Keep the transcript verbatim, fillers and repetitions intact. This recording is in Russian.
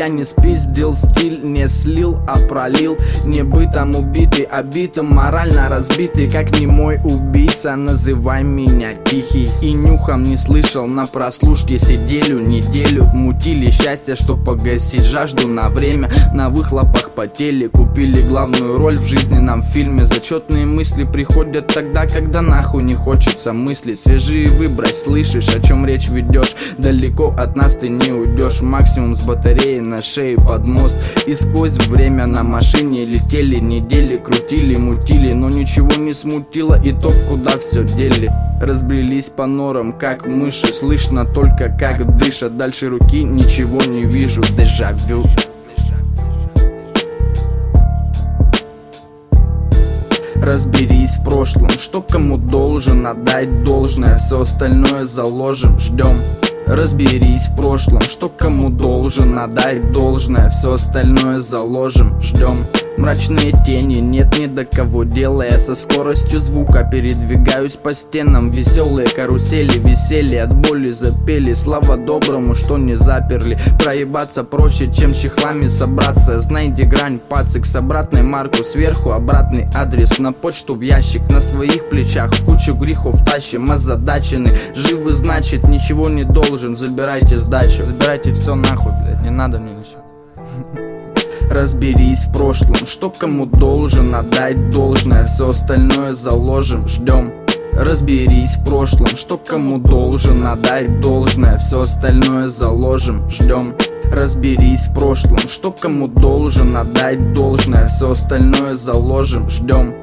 я не спиздил, стиль не слил, а пролил. Не бытом убитый, а битым морально разбитый. Как не мой убийца, называй меня тихий. И нюхом не слышал, на прослушке сидели неделю. Мутили счастье, чтоб погасить жажду на время. На выхлопах потели, купили главную роль в жизненном фильме. Зачетные мысли приходят тогда, когда нахуй не хочется мыслить. Свежие выбрось, слышишь, о чем речь ведешь? Далеко от нас ты не уйдешь. Максимум с батареей на шее под мост. И сквозь время на машине летели недели. Крутили, мутили, но ничего не смутило. Итог, куда все дели. Разбрелись по норам, как мыши. Слышно только, как дышат. Дальше руки ничего не вижу. Дежавю. Разберись в прошлом, что кому должен, отдать должное. Все остальное заложим, ждем. Разберись в прошлом, что кому должен, отдать должное. Все остальное заложим, ждем. Мрачные тени, нет ни до кого дела. Я со скоростью звука передвигаюсь по стенам. Веселые карусели, веселье от боли запели. Слава доброму, что не заперли. Проебаться проще, чем чехлами собраться. Знайте грань, пацик с обратной марку. Сверху обратный адрес на почту в ящик. На своих плечах кучу грехов тащим. Озадачены, живы значит, ничего не должен. Забирайте сдачу, забирайте все нахуй, блядь, не надо мне ничего. Разберись в прошлом, что кому должен, отдать должное. Все остальное заложим, ждем. Разберись в прошлом, что кому должен, отдать должное. Все остальное заложим, ждем. Разберись в прошлом, что кому должен, отдать должное. Все остальное заложим, ждем.